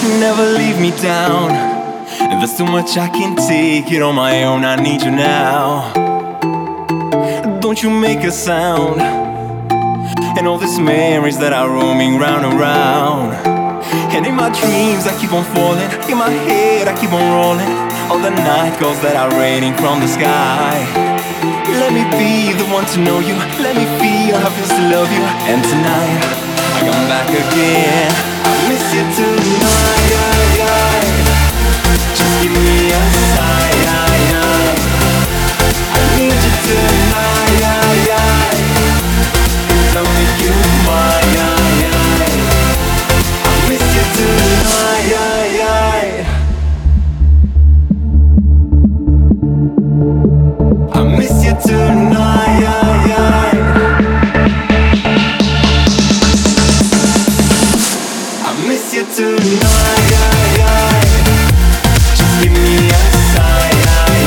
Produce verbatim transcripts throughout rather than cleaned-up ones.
Never leave me down. There's too much I can take it on my own. I need you now. Don't you make a sound. And all these memories that are roaming round and round. And in my dreams I keep on falling. In my head I keep on rolling. All the night calls that are raining from the sky. Let me be the one to know you. Let me feel how it feels to love you. And tonight I come back again. I miss you tonight. Just give me a sign. I need you tonight. Tell me you're mine. I miss you tonight. I miss you tonight. I miss you tonight. Just give me a sign.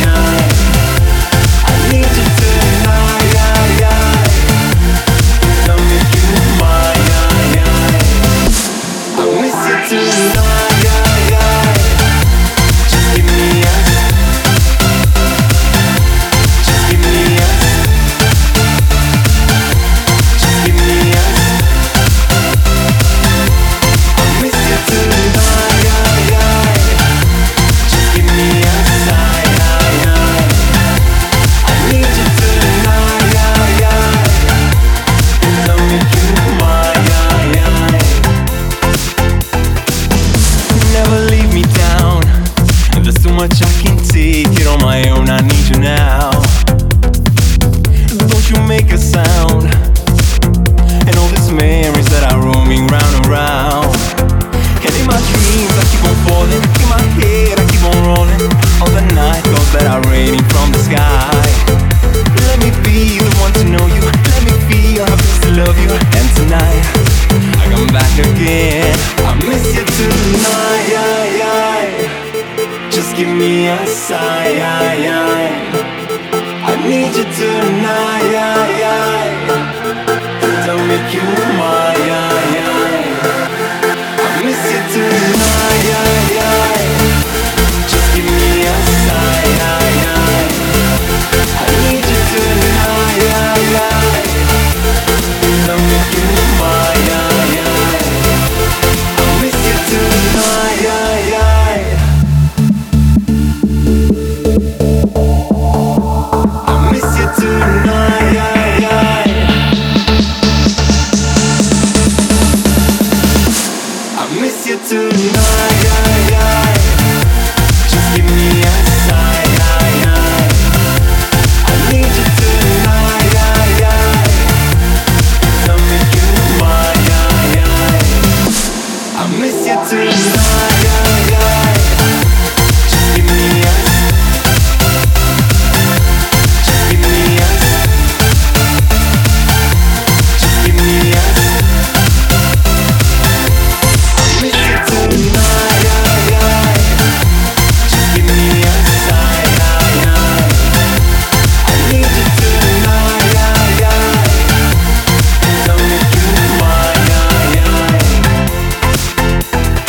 I need you tonight. Tell me you're mine. I miss you tonight. Just give me a Just give me a Just give me a I miss you tonight. Just give me a sign. I need you tonight. Tell me you're mine. Never leave me down. There's too much I can take it on my own. I need you now. Don't you make a sound. And all these memories that are roaming round and round. And in my dreams I keep on falling. In my head I keep on rolling. All the night calls that are raining from the sky. Let me be the one to know you. Let me feel how it feels to love you. And tonight I come back again. I miss you tonight. Just give me a sign. I need you tonight. Don't make you mine. I miss you tonight. Just give me a sign. I need you tonight. Don't make you mine. I miss you tonight. I miss you tonight. I miss you tonight.